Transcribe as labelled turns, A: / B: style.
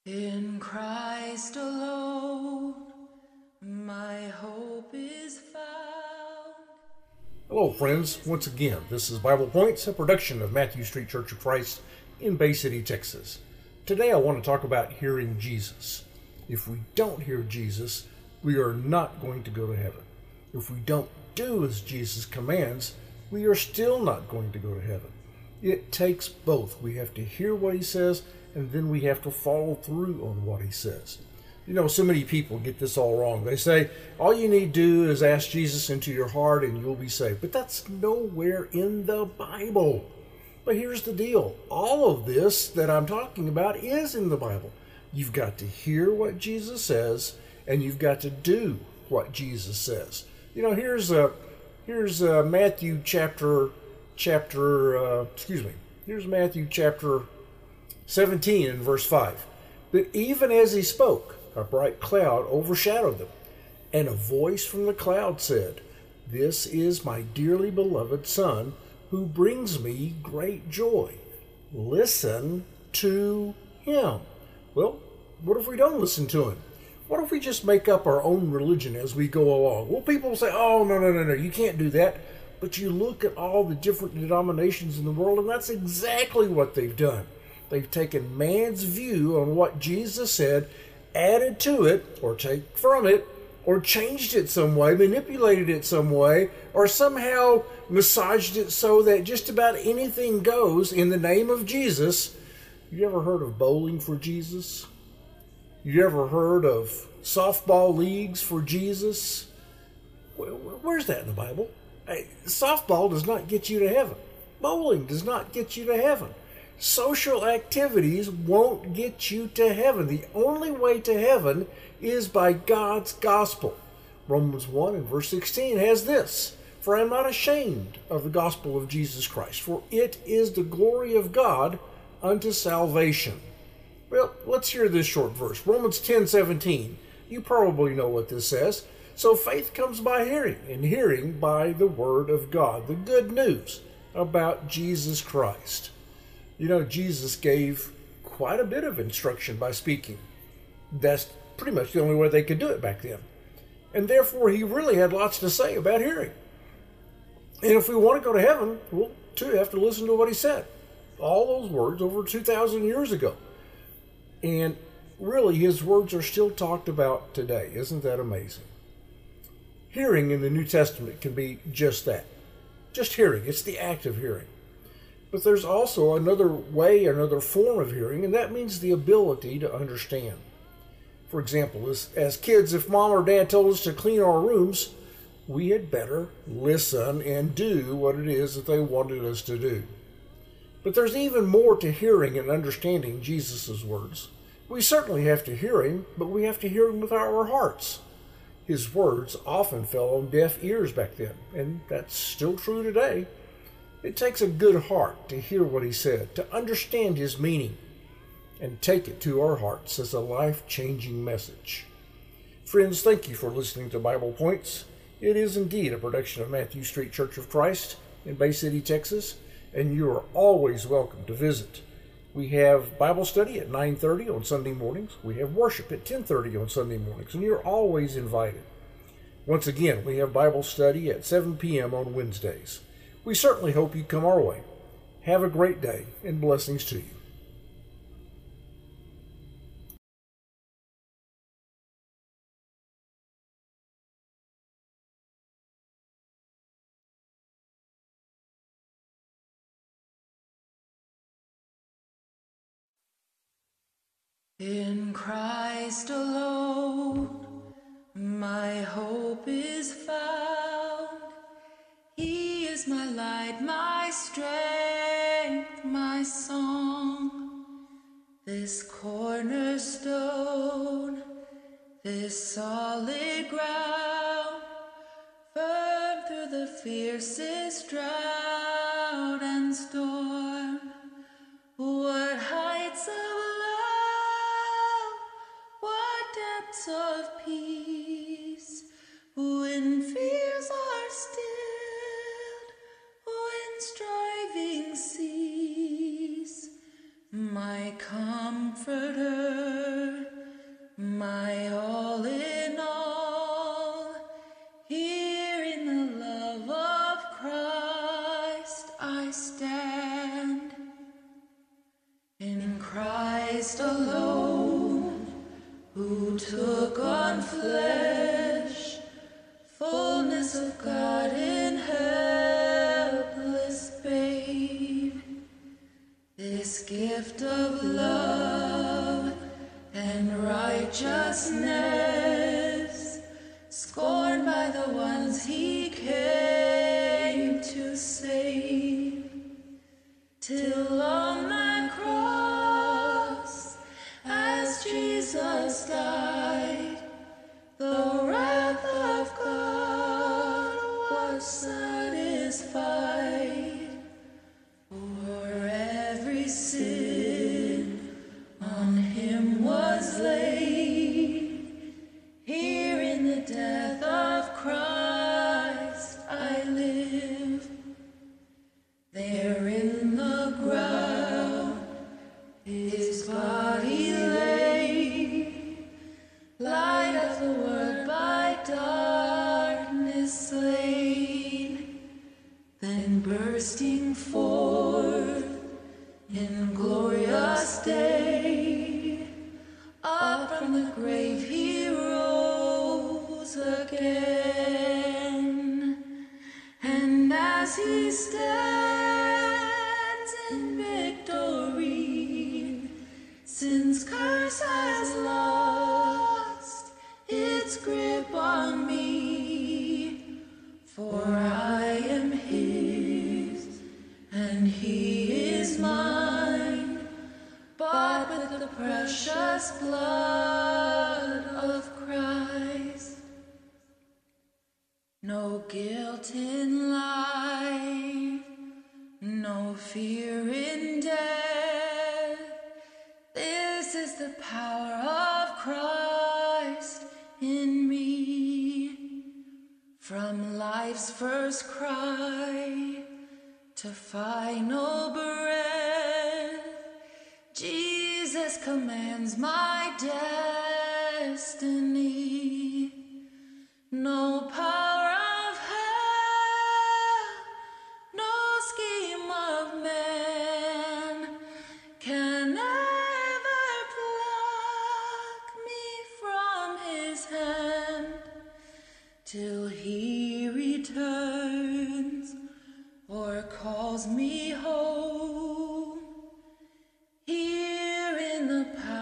A: In Christ alone, my hope is found.
B: Hello, friends. Once again, this is Bible Points, a production of Matthew Street Church of Christ in Bay City, Texas. Today I want to talk about hearing Jesus. If we don't hear Jesus, we are not going to go to heaven. If we don't do as Jesus commands, we are still not going to go to heaven. It takes both. We have to hear what he says, and then we have to follow through on what he says. You know, so many people get this all wrong. They say, all you need to do is ask Jesus into your heart and you'll be saved. But that's nowhere in the Bible. But here's the deal. All of this that I'm talking about is in the Bible. You've got to hear what Jesus says, and you've got to do what Jesus says. You know, here's Matthew here's Matthew chapter 17 and verse 5. But even as he spoke, a bright cloud overshadowed them, and a voice from the cloud said, "This is my dearly beloved Son, who brings me great joy. Listen to him." Well, what if we don't listen to him? What if we just make up our own religion as we go along? Well, people say, oh, no, you can't do that. But you look at all the different denominations in the world, and that's exactly what they've done. They've taken man's view on what Jesus said, added to it, or take from it, or changed it some way, manipulated it some way, or somehow massaged it so that just about anything goes in the name of Jesus. You ever heard of bowling for Jesus? You ever heard of softball leagues for Jesus? Where's that in the Bible? Softball does not get you to heaven. Bowling does not get you to heaven. Social activities won't get you to heaven. The only way to heaven is by God's gospel. Romans 1 and verse 16 has this: "For I am not ashamed of the gospel of Jesus Christ, for it is the glory of God unto salvation." Well, let's hear this short verse. Romans 10:17. You probably know what this says. So faith comes by hearing, and hearing by the word of God, the good news about Jesus Christ. You know, Jesus gave quite a bit of instruction by speaking. That's pretty much the only way they could do it back then. And therefore, he really had lots to say about hearing. And if we want to go to heaven, we'll too have to listen to what he said. All those words over 2,000 years ago. And really, his words are still talked about today. Isn't that amazing? Hearing in the New Testament can be just that. Just hearing. It's the act of hearing. But there's also another way, another form of hearing, and that means the ability to understand. For example, as kids, if mom or dad told us to clean our rooms, we had better listen and do what it is that they wanted us to do. But there's even more to hearing and understanding Jesus' words. We certainly have to hear him, but we have to hear him with our hearts. His words often fell on deaf ears back then, and that's still true today. It takes a good heart to hear what he said, to understand his meaning, and take it to our hearts as a life-changing message. Friends, thank you for listening to Bible Points. It is indeed a production of Matthew Street Church of Christ in Bay City, Texas, and you are always welcome to visit. We have Bible study at 9:30 on Sunday mornings. We have worship at 10:30 on Sunday mornings, and you're always invited. Once again, we have Bible study at 7 p.m. on Wednesdays. We certainly hope you come our way. Have a great day, and blessings to you.
A: In Christ alone, my hope is found. He is my light, my strength, my song. This cornerstone, this solid ground, firm through the fiercest drought and storm. What heights of love, what depths of peace, when fears are stilled, when striving cease, my comforter Christ alone, who took on flesh, fullness of God in helpless babe, this gift of love and righteousness, scorned by the ones he came to save, till on that cross, as Jesus died, the wrath of God was satisfied. For every sin on him was laid. Here in the death of Christ I live. There in the ground his body lay, light of the world by darkness slain, then bursting forth in glorious day, up from the grave he rose again. And as he stands in victory, sin's curse has lost its grip on me, for I am his and he is mine, bought with the precious blood of Christ. No guilt in life, no fear in death. This is the power of Christ in me. From life's first cry to final breath, Jesus commands my destiny. No power of hell, no scheme of man can ever pluck me from his hand, till he returns or calls me home. Here in the power